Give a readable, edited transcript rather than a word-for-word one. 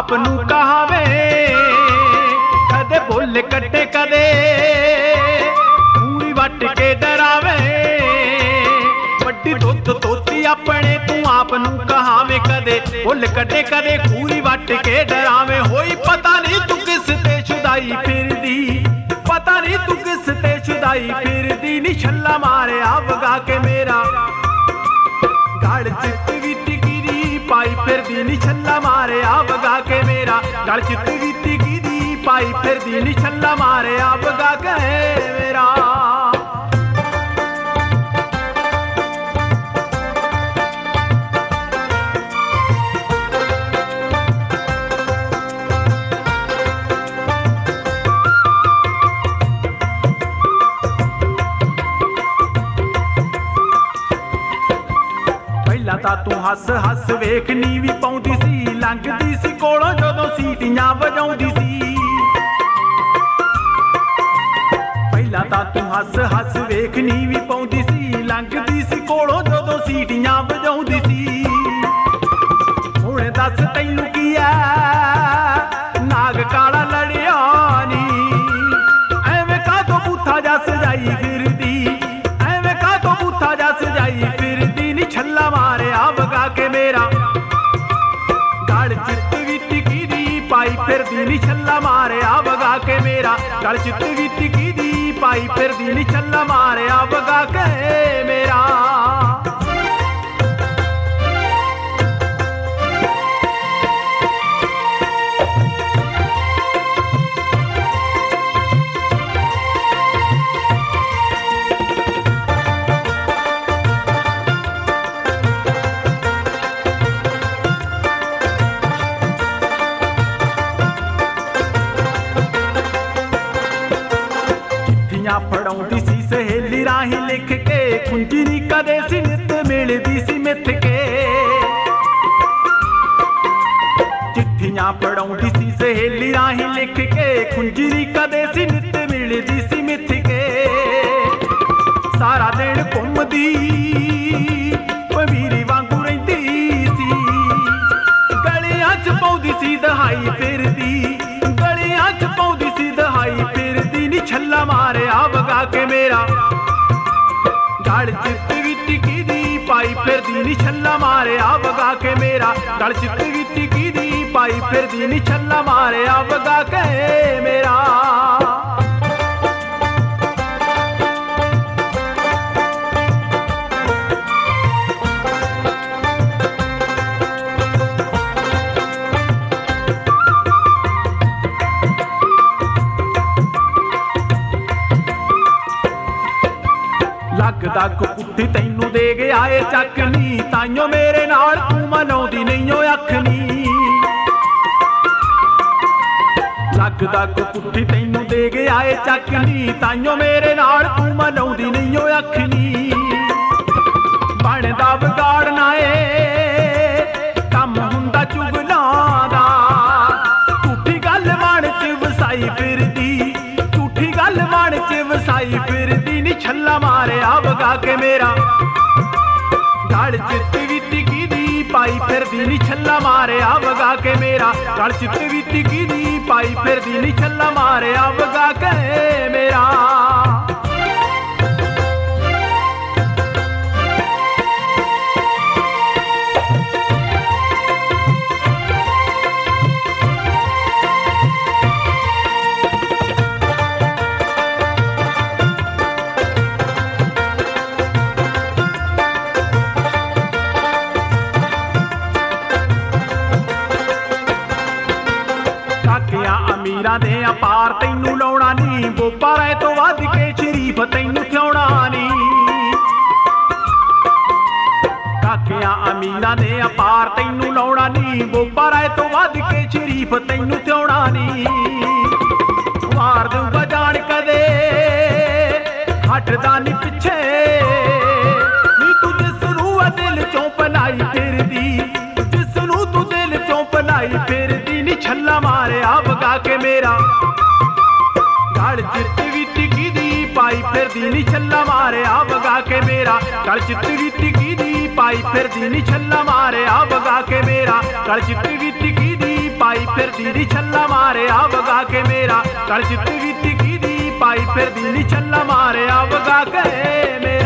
आप नू कहावे, कदे बुल कट्टे कदे पूरी वट के डरावे। वड्डी दुध तोती अपने तू आप नू कहावे, कदे बुल कट्टे कदे पूरी वट के डरावे। होई पता नहीं तू किस ते शुदाई फिरदी, पता नहीं तू किस ते शुदाई फिरदी। नी छल्ला मारे वगा के मेरा गल चित विच गिरी पाई फिरदी। नी छल्ला मारे वगा के मेरा गल चित विच गिरी पाई फिरदी। नी छल्ला मारे वगा के मेरा। ਤਾਂ ਤੂੰ ਹੱਸ ਹੱਸ ਵੇਖ ਨੀ ਵੀ ਪਾਉਂਦੀ ਸੀ, ਲੰਘਦੀ ਸੀ ਕੋਲੋਂ ਜਦੋਂ ਸੀਟੀਆਂ ਵਜਾਉਂਦੀ ਸੀ। ਪਹਿਲਾਂ ਤਾਂ ਤੂੰ ਹੱਸ ਹੱਸ ਵੇਖ ਨੀ ਵੀ ਪਾਉਂਦੀ ਸੀ, ਲੰਘਦੀ ਸੀ ਕੋਲੋਂ ਜਦੋਂ ਸੀਟੀਆਂ ਵਜਾਉਂਦੀ ਸੀ। ਹੁਣ ਦੱਸ ਤੈਨੂੰ ਕੀ ਐ ਨਾਗ ਕਾਲਾ ਲੜਿਆ ਨੀ, ਐਵੇਂ ਕਾਹਤੋਂ ਬੂਥਾ ਜਾ ਸਜਾਈ ਫਿਰਦੀ, ਐਵੇਂ ਕਾਹਤੋਂ ਬੂਥਾ ਜਾ ਸਜਾਈ ਫਿਰਦੀ। ਨੀ ਛੱਲਾ ਮਾਰਿਆ ਵਗਾ ਕੇ ਮੇਰਾ ਗਲ ਚਿੱਤ ਵਿੱਚ ਕਿਹਦੀ ਪਾਈ ਫਿਰਦੀ। ਨੀ ਛੱਲਾ ਮਾਰਿਆ ਵਗਾ ਕੇ ਮੇਰਾ ਗਲ ਚਿੱਤ ਵਿੱਚ ਕਿਹਦੀ ਪਾਈ ਫਿਰਦੀ। ਨੀ ਛੱਲਾ ਮਾਰਿਆ ਵਗਾ ਕੇ ਮੇਰਾ। ਫੜਾਉਂਦੀ ਸੀ ਸਹੇਲੀ ਰਾਹੀਂ ਲਿਖ ਕੇ, ਖੁੰਜੀ ਨੀ ਕਦੇ ਸੀ ਨਿੱਤ ਮਿਲਦੀ ਸੀ ਮਿੱਥ ਕੇ। ਚਿੱਠੀਆਂ ਫੜਾਉਂਦੀ ਸੀ ਸਹੇਲੀ ਰਾਹੀਂ ਲਿਖ ਕੇ, ਖੁੰਜੀ ਨੀ ਕਦੇ ਸੀ ਨਿੱਤ ਮਿਲਦੀ ਸੀ ਮਿੱਥ ਕੇ। ਸਾਰਾ ਦਿਨ ਘੁੰਮਦੀ ਪਵੀਰੀ ਵਾਂਗੂ ਰਹਿੰਦੀ ਸੀ, ਗਲੀਆਂ 'ਚ ਪਾਉਂਦੀ ਸੀ ਦਹਾਈ ਫਿਰਦੀ, ਗਲੀਆਂ 'ਚ ਪਾਉਂਦੀ ਸੀ ਦਹਾਈ ਫਿਰਦੀ। ਨੀ ਛੱਲਾ ਮਾਰਿਆ ਵਗਾ ਕੇ ਮੇਰਾ ਗਲ ਚਿੱਤ ਵਿੱਚ ਕਿਹਦੀ ਪਾਈ ਫਿਰਦੀ। ਨੀ ਛੱਲਾ ਮਾਰਿਆ ਵਗਾ ਕੇ ਮੇਰਾ ਗਲ ਚਿੱਤ ਵਿੱਚ ਕਿਹਦੀ ਪਾਈ ਫਿਰਦੀ। ਨੀ ਛੱਲਾ ਮਾਰਿਆ ਵਗਾ ਕੇ ਮੇਰਾ। ਲੱਗਦਾ ਕੁੱਤੀ ਤੈਨੂੰ ਦੇ ਗਿਆ ਏ ਚੱਕ ਨੀ, ਤਾਈਓ ਮੇਰੇ ਨਾਲ ਤੂੰ ਮਨਾਉਂਦੀ ਨਹੀਂ ਓ ਅੱਖ ਨੀ। ਲੱਗਦਾ ਕੁੱਤੀ ਤੈਨੂੰ ਦੇ ਗਿਆ ਏ ਚੱਕ ਨੀ, ਤਾਈਓ ਮੇਰੇ ਨਾਲ ਤੂੰ ਮਨਾਉਂਦੀ ਨਹੀਂ ਓ ਅੱਖ ਨੀ। ਬਣਦਾ ਵਿਗਾੜਨਾ ਏ ਕੰਮ ਹੁੰਦਾ ਚੁਗਲਾਂ ਦਾ, ਝੂਠੀ ਗੱਲ ਮਨ 'ਚ ਵਸਾਈ ਫਿਰਦੀ, ਝੂਠੀ ਗੱਲ ਮਨ 'ਚ ਵਸਾਈ ਫਿਰਦੀ। ਨੀ ਛੱਲਾ ਮਾਰਿਆ ਵਗਾ ਕੇ ਮੇਰਾ ਗਲ ਚਿੱਤ ਵਿੱਚ ਕਿਹਦੀ ਪਾਈ ਫਿਰਦੀ। ਨੀ ਛੱਲਾ ਮਾਰਿਆ ਵਗਾ ਕੇ ਮੇਰਾ ਗਲ ਚਿੱਤ ਵਿੱਚ ਕਿਹਦੀ ਪਾਈ ਫਿਰਦੀ। ਨੀ ਛੱਲਾ ਮਾਰਿਆ ਵਗਾ ਕੇ ਮੇਰਾ। ਅਮੀਰਾਂ ਦੇ ਅਪਾਰ ਤੈਨੂੰ ਲਾਉਣਾ ਨੀ, ਬੋਪਾ ਰਾਏ ਤੋਂ ਵੱਧ ਕੇ ਸ਼ਰੀਫ ਤੈਨੂੰ ਥਿਆਉਣਾ ਨੀ। ਕਾਕਿਆਂ ਅਮੀਰਾਂ ਦੇ ਅਪਾਰ ਤੈਨੂੰ ਲਾਉਣਾ ਨੀ, ਬੋਪਾ ਰਾਏ ਤੋਂ ਵੱਧ ਕੇ ਸ਼ਰੀਫ ਤੈਨੂੰ ਥਿਆਉਣਾ ਨੀ। ਮਾਰ ਦੂੰਗਾ ਜਾਣ ਕਦੇ ਹਟਦਾ ਨੀ ਪਿੱਛੇ, ਨੀ ਤੂੰ ਜਿਸ ਨੂੰ ਦਿਲ ਚੋਂ ਪਨਾਈ ਫਿਰਦੀ, ਜਿਸ ਨੂੰ ਤੂੰ ਦਿਲ ਚੋਂ ਪਨਾਈ ਫਿਰਦੀ। ਨੀ ਛੱਲਾ ਮਾਰਿਆ ਵਗਾ ਕੇ ਮੇਰਾ ਗਲ ਚਿੱਤ ਵਿੱਚ ਕਿਹਦੀ ਪਾਈ ਫਿਰਦੀ। ਨੀ ਛੱਲਾ ਮਾਰਿਆ ਵਗਾ ਕੇ ਮੇਰਾ ਗਲ ਚਿੱਤ ਵਿੱਚ ਕਿਹਦੀ ਪਾਈ ਫਿਰਦੀ। ਨੀ ਛੱਲਾ ਮਾਰਿਆ ਵਗਾ ਕੇ ਮੇਰਾ ਗਲ ਚਿੱਤ ਵਿੱਚ ਕਿਹਦੀ ਪਾਈ ਫਿਰਦੀ ਨੀ ਛੱਲਾ ਮਾਰਿਆ ਵਗਾ ਕੇ ਮੇਰਾ। ਗਲ 'ਚ ਗੀ ਟਿੱਕੀ ਦੀ ਪਾਈ ਫਿਰਦੀ ਨੀ ਛੱਲਾ ਮਾਰਿਆ ਵਗਾ ਕੇ ਮੇਰਾ।